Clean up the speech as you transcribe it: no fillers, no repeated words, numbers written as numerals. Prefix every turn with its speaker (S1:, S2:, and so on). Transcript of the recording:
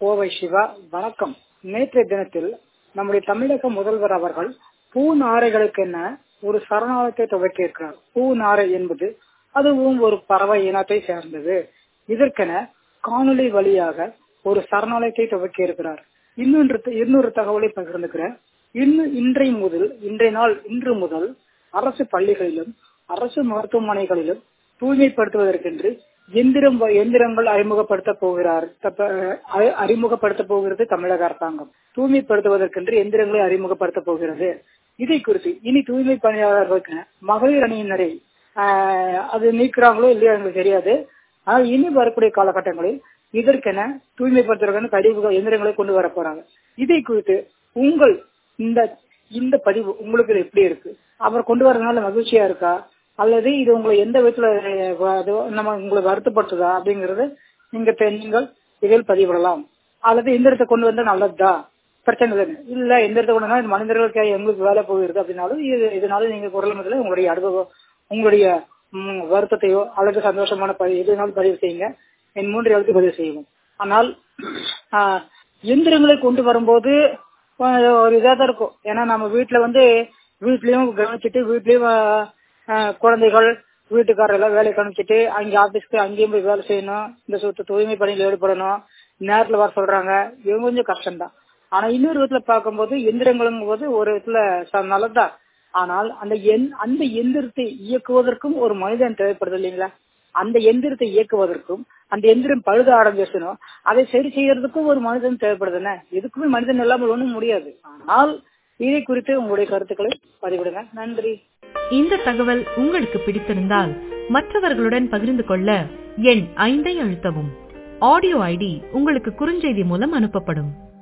S1: கோவை சிவா. வணக்கம். நேற்றைய தினத்தில் நம்முடைய தமிழக முதல்வர் அவர்கள் பூநாரைகளுக்கென ஒரு சரணாலயத்தை துவக்கியிருக்கிறார். பூநாரை என்பது அதுவும் ஒரு பறவை இனத்தை சேர்ந்தது. இதற்கென காணொலி வழியாக ஒரு சரணாலயத்தை துவக்கி இருக்கிறார். இன்னொரு தகவலை பகிர்ந்துக்கிறேன். இன்று முதல் அரசு பள்ளிகளிலும் அரசு மருத்துவமனைகளிலும் தூய்மைப்படுத்துவதற்கென்று எந்திரங்கள் அறிமுகப்படுத்த போகிறது தமிழக அரசாங்கம். தூய்மைப்படுத்துவதற்கென்று எந்திரங்களை அறிமுகப்படுத்த போகிறது. இதை குறித்து இனி தூய்மை பணியாளர்களுக்கு மகளிர் அணியினரை அது நீக்கிறாங்களோ இல்லையோ எங்களுக்கு தெரியாது. ஆனால் இனி வரக்கூடிய காலகட்டங்களில் இதற்கென தூய்மைப்படுத்துவதற்கான எந்திரங்களை கொண்டு வர போறாங்க. இதை குறித்து உங்கள் இந்த பதிவு உங்களுக்கு எப்படி இருக்கு? அவர் கொண்டு வரதுனால மகிழ்ச்சியா இருக்கா அல்லது இது உங்களை எந்த விதத்துல உங்களை வருத்தப்படுத்துதா அப்படிங்கறது நீங்கள் இதில் பதிவிடலாம். அல்லது எந்திரத்தை கொண்டு வந்தா நல்லதா, பிரச்சனை இல்ல எந்திரத்தை கொண்டு வந்தா மனிதர்களுக்கு எங்களுக்கு வேலை போகிறது அப்படின்னாலும் இதனால நீங்க குரல் முதல்ல உங்களுடைய அனுபவம், உங்களுடைய வருத்தத்தையோ அல்லது சந்தோஷமான எதுனாலும் பதிவு செய்யுங்க. என் 3 எழுத்து பதிவு செய்வோம். ஆனால் எந்திரங்களை கொண்டு வரும்போது ஒரு இதாதான் இருக்கும். ஏன்னா நம்ம வீட்லயும் கவனிச்சுட்டு வீட்லயும் குழந்தைகள் வீட்டுக்காரர் எல்லாம் வேலை கவனிச்சுட்டு அங்கே ஆபீஸ்க்கு அங்கேயும் போய் வேலை செய்யணும். இந்த தூய்மை பணியில் ஈடுபடணும். நேரத்துல வர சொல்றாங்க. இவங்க கொஞ்சம் கஷ்டம்தான். ஆனா இன்னொரு விதத்துல பார்க்கும்போது எந்திரங்களும் போது ஒரு விதத்துல நல்லதுதான். ஆனால் அந்த எந்திரத்தை இயக்குவதற்கும் ஒரு மனிதன் தேவைப்படுது இல்லைங்களா? அந்த எந்திரத்தை இயக்குவதற்கும் அந்த எந்திரம் பழுத ஆரம்பிச்சனும் அதை சரி செய்யறதுக்கும் ஒரு மனிதன் தேவைப்படுதுன்னு. எதுக்குமே மனிதன் இல்லாமல் ஒண்ணும் முடியாது. ஆனால் இதை குறித்து உங்களுடைய கருத்துக்களை பதிவிடுங்க. நன்றி.
S2: இந்த தகவல் உங்களுக்கு பிடித்திருந்தால் மற்றவர்களுடன் பகிர்ந்து கொள்ள எண் 5 அழுத்தவும். ஆடியோ ஐடி உங்களுக்கு குறுஞ்செய்தி மூலம் அனுப்பப்படும்.